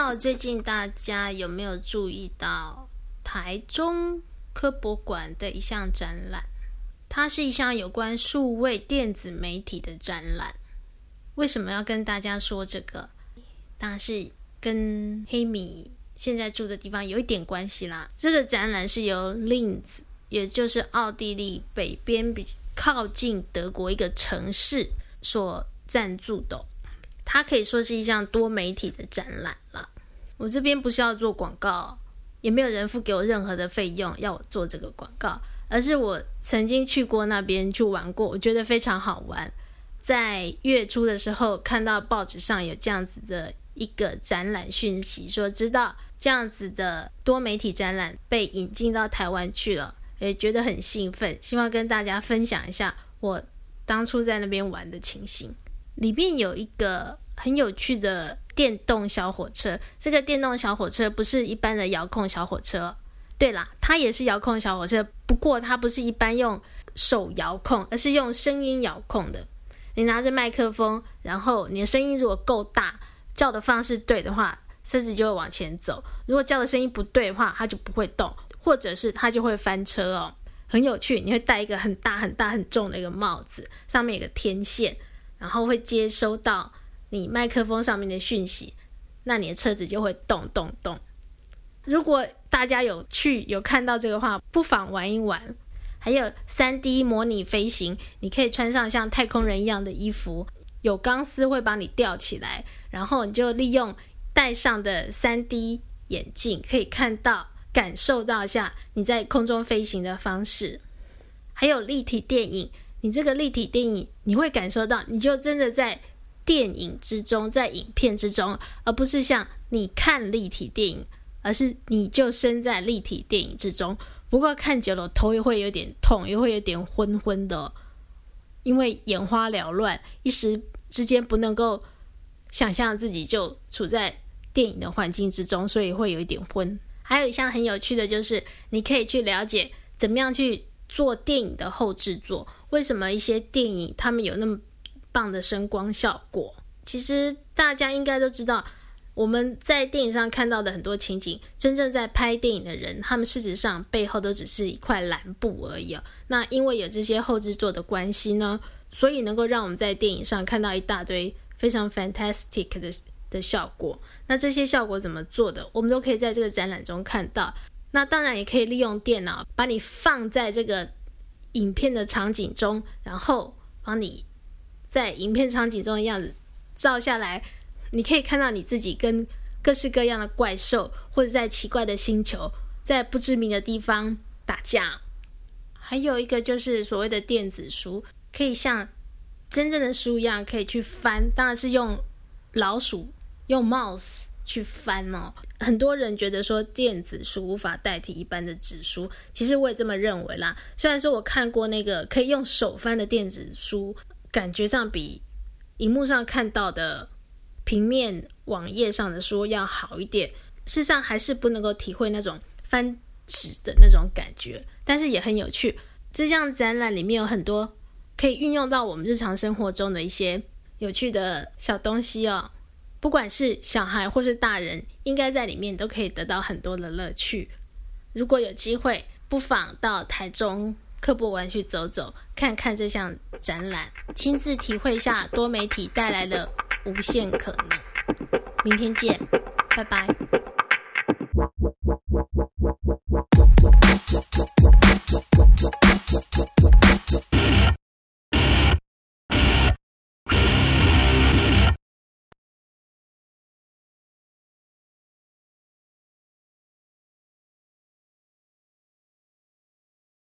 道最近大家有没有注意到台中科博馆的一项展览，它是一项有关数位电子媒体的展览。为什么要跟大家说这个？当然是跟黑米现在住的地方有一点关系啦。这个展览是由 Linz， 也就是奥地利北边靠近德国一个城市所赞助的，它可以说是一项多媒体的展览啦。我这边不是要做广告，也没有人付给我任何的费用要我做这个广告，而是我曾经去过那边去玩过，我觉得非常好玩。在月初的时候看到报纸上有这样子的一个展览讯息，说知道这样子的多媒体展览被引进到台湾去了，也觉得很兴奋，希望跟大家分享一下我当初在那边玩的情形。里面有一个很有趣的电动小火车，这个电动小火车不是一般的遥控小火车，对啦，它也是遥控小火车，不过它不是一般用手遥控，而是用声音遥控的。你拿着麦克风，然后你的声音如果够大，叫的方式对的话，车子就会往前走，如果叫的声音不对的话，它就不会动，或者是它就会翻车哦。很有趣，你会戴一个很大很大很重的一个帽子，上面有个天线，然后会接收到你麦克风上面的讯息，那你的车子就会动动动。如果大家有看到这个话，不妨玩一玩。还有 3D 模拟飞行，你可以穿上像太空人一样的衣服，有钢丝会把你吊起来，然后你就利用戴上的 3D 眼镜可以感受到一下你在空中飞行的方式。还有立体电影，你这个立体电影你会感受到你就真的在电影之中，在影片之中，而不是像你看立体电影，而是你就身在立体电影之中。不过看久了头也会有点痛，也会有点昏昏的，因为眼花缭乱，一时之间不能够想象自己就处在电影的环境之中，所以会有一点昏。还有一项很有趣的就是你可以去了解怎么样去做电影的后制作，为什么一些电影他们有那么棒的声光效果。其实大家应该都知道，我们在电影上看到的很多情景，真正在拍电影的人，他们事实上背后都只是一块蓝布而已。那因为有这些后制作的关系呢，所以能够让我们在电影上看到一大堆非常 fantastic 的效果。那这些效果怎么做的，我们都可以在这个展览中看到。那当然也可以利用电脑把你放在这个影片的场景中，然后帮你在影片场景中的样子照下来，你可以看到你自己跟各式各样的怪兽，或者在奇怪的星球，在不知名的地方打架。还有一个就是所谓的电子书，可以像真正的书一样可以去翻，当然是用老鼠用 mouse 去翻哦。很多人觉得说电子书无法代替一般的纸书，其实我也这么认为啦。虽然说我看过那个可以用手翻的电子书，感觉上比荧幕上看到的平面网页上的书要好一点，事实上还是不能够体会那种翻纸的那种感觉，但是也很有趣。这项展览里面有很多可以运用到我们日常生活中的一些有趣的小东西哦，不管是小孩或是大人，应该在里面都可以得到很多的乐趣。如果有机会，不妨到台中科博馆去走走，看看这项展览，亲自体会一下多媒体带来的无限可能。明天见，拜拜。